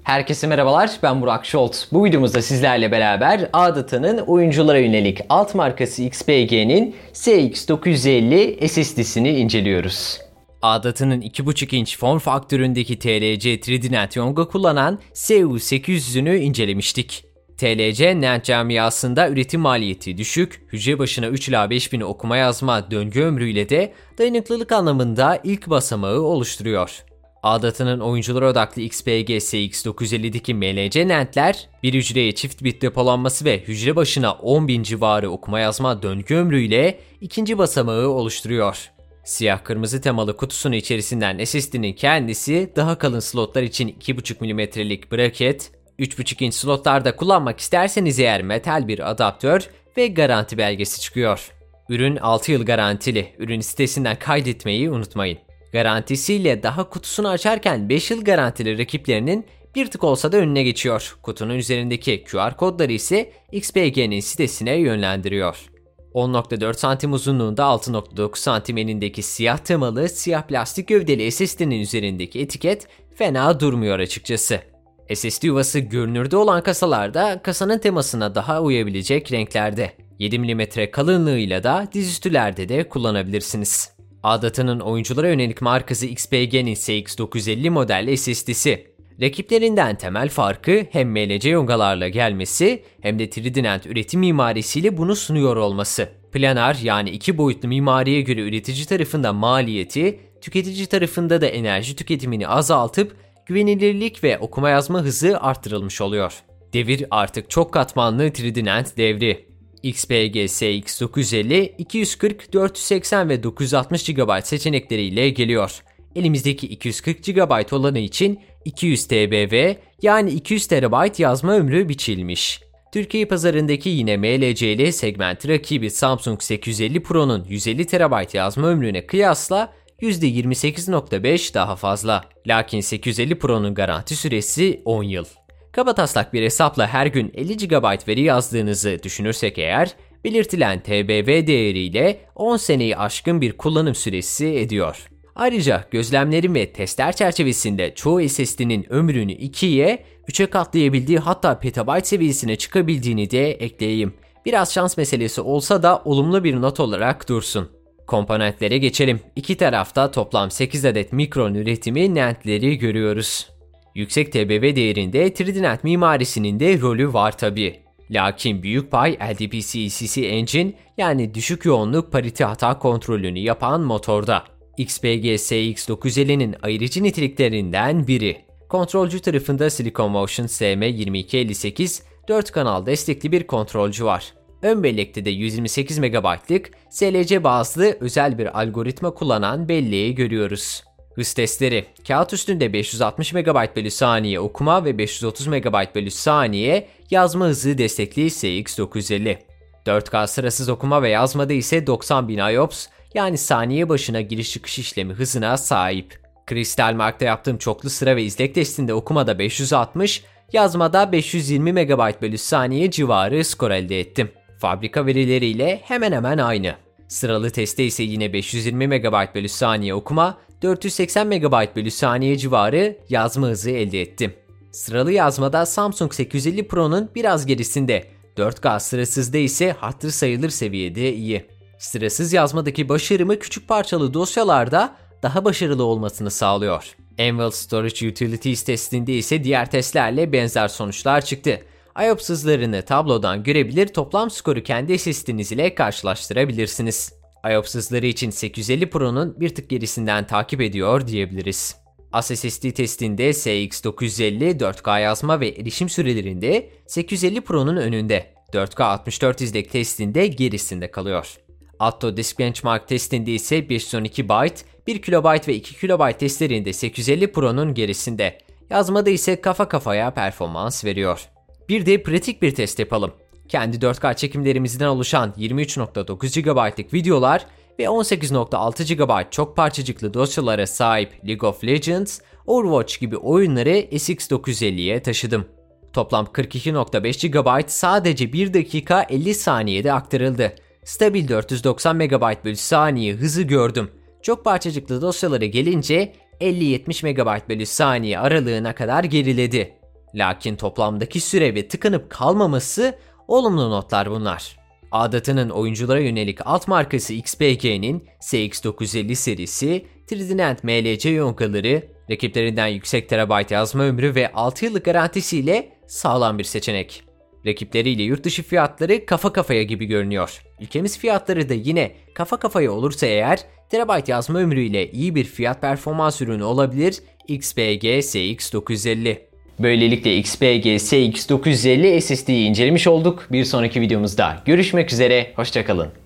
Herkese merhabalar, ben Burak Şolt. Bu videomuzda sizlerle beraber Adata'nın oyunculara yönelik alt markası XPG'nin CX950 SSD'sini inceliyoruz. Adata'nın 2.5 inç form faktöründeki TLC 3D NAND Yonga kullanan CU800'ünü incelemiştik. TLC NAND camiasında üretim maliyeti düşük, hücre başına 3 ila 5000 okuma yazma döngü ömrüyle de dayanıklılık anlamında ilk basamağı oluşturuyor. Adata'nın oyunculara odaklı XPG CX950'deki MLC NAND'ler, bir hücreye çift bit depolanması ve hücre başına 10.000 civarı okuma yazma döngü ömrüyle ikinci basamağı oluşturuyor. Siyah-kırmızı temalı kutusunun içerisinden SSD'nin kendisi daha kalın slotlar için 2.5 mm'lik braket, 3.5 inç slotlarda kullanmak isterseniz eğer metal bir adaptör ve garanti belgesi çıkıyor. Ürün 6 yıl garantili, ürün sitesinden kaydetmeyi unutmayın. Garantisiyle daha kutusunu açarken 5 yıl garantili rakiplerinin bir tık olsa da önüne geçiyor. Kutunun üzerindeki QR kodları ise XPG'nin sitesine yönlendiriyor. 10.4 santim uzunluğunda 6.9 santim enindeki siyah temalı siyah plastik gövdeli SSD'nin üzerindeki etiket fena durmuyor açıkçası. SSD yuvası görünürde olan kasalarda kasanın temasına daha uyabilecek renklerde. 7 mm kalınlığıyla da dizüstülerde de kullanabilirsiniz. Adata'nın oyunculara yönelik markası XPG'nin CX950 model SSD'si. Rakiplerinden temel farkı hem MLC yongalarla gelmesi hem de 3D NAND üretim mimarisiyle bunu sunuyor olması. Planar yani iki boyutlu mimariye göre üretici tarafında maliyeti, tüketici tarafında da enerji tüketimini azaltıp güvenilirlik ve okuma yazma hızı arttırılmış oluyor. Devir artık çok katmanlı 3D NAND devri. XPG CX950, 240, 480 ve 960 GB seçenekleriyle geliyor. Elimizdeki 240 GB olanı için 200 TBV yani 200 TB yazma ömrü biçilmiş. Türkiye pazarındaki yine MLC'li segment rakibi Samsung 850 Pro'nun 150 TB yazma ömrüne kıyasla %28.5 daha fazla. Lakin 850 Pro'nun garanti süresi 10 yıl. Kabataslak bir hesapla her gün 50 GB veri yazdığınızı düşünürsek eğer, belirtilen TBV değeriyle 10 seneyi aşkın bir kullanım süresi ediyor. Ayrıca gözlemlerim ve testler çerçevesinde çoğu SSD'nin ömrünü 2'ye, 3'e katlayabildiği hatta petabyte seviyesine çıkabildiğini de ekleyeyim. Biraz şans meselesi olsa da olumlu bir not olarak dursun. Komponentlere geçelim. İki tarafta toplam 8 adet mikron üretimi NAND'leri görüyoruz. Yüksek TBV değerinde 3D NAND mimarisinin de rolü var tabi. Lakin büyük pay LDPC-ECC Engine yani düşük yoğunluk parite hata kontrolünü yapan motorda. XPG CX950'nin ayırıcı niteliklerinden biri. Kontrolcü tarafında Silicon Motion SM2258 4 kanal destekli bir kontrolcü var. Ön bellekte de 128 MB'lık SLC bazlı özel bir algoritma kullanan belleği görüyoruz. Hız testleri. Kağıt üstünde 560 MB/saniye okuma ve 530 MB/saniye yazma hızı destekli CX950. 4K sırasız okuma ve yazmada ise 90.000 IOPS yani saniye başına giriş çıkış işlemi hızına sahip. Crystalmark'ta yaptığım çoklu sıra ve izlek testinde okumada 560, yazmada 520 MB/saniye civarı skor elde ettim. Fabrika verileriyle hemen hemen aynı. Sıralı testte ise yine 520 MB/saniye okuma, 480 MB/saniye civarı yazma hızı elde ettim. Sıralı yazmada Samsung 850 Pro'nun biraz gerisinde, 4K sırasızda ise hatırı sayılır seviyede iyi. Sırasız yazmadaki başarımı küçük parçalı dosyalarda daha başarılı olmasını sağlıyor. Anvil Storage Utilities testinde ise diğer testlerle benzer sonuçlar çıktı. IOPS hızlarını tablodan görebilir, toplam skoru kendi SSD'niz ile karşılaştırabilirsiniz. IOPS hızları için 850 Pro'nun bir tık gerisinden takip ediyor diyebiliriz. SSD testinde CX950 4K yazma ve erişim sürelerinde 850 Pro'nun önünde. 4K 64 izlek testinde gerisinde kalıyor. Atto Disk Benchmark testinde ise 512 byte, 1 KB ve 2 KB testlerinde 850 Pro'nun gerisinde. Yazmada ise kafa kafaya performans veriyor. Bir de pratik bir test yapalım. Kendi 4K çekimlerimizden oluşan 23.9 GB'lık videolar ve 18.6 GB çok parçacıklı dosyalara sahip League of Legends, Overwatch gibi oyunları SX950'ye taşıdım. Toplam 42.5 GB sadece 1 dakika 50 saniyede aktarıldı. Stabil 490 MB/saniye hızı gördüm. Çok parçacıklı dosyalara gelince 50-70 MB/saniye aralığına kadar geriledi. Lakin toplamdaki süre ve tıkanıp kalmaması olumlu notlar bunlar. Adata'nın oyunculara yönelik alt markası XPG'nin CX950 serisi, Trident MLC yongaları, rakiplerinden yüksek terabayt yazma ömrü ve 6 yıllık garantisiyle sağlam bir seçenek. Rakipleriyle yurt dışı fiyatları kafa kafaya gibi görünüyor. Ülkemiz fiyatları da yine kafa kafaya olursa eğer, terabayt yazma ömrüyle iyi bir fiyat performans ürünü olabilir XPG CX950. Böylelikle XPG CX950 SSD'yi incelemiş olduk. Bir sonraki videomuzda görüşmek üzere, hoşça kalın.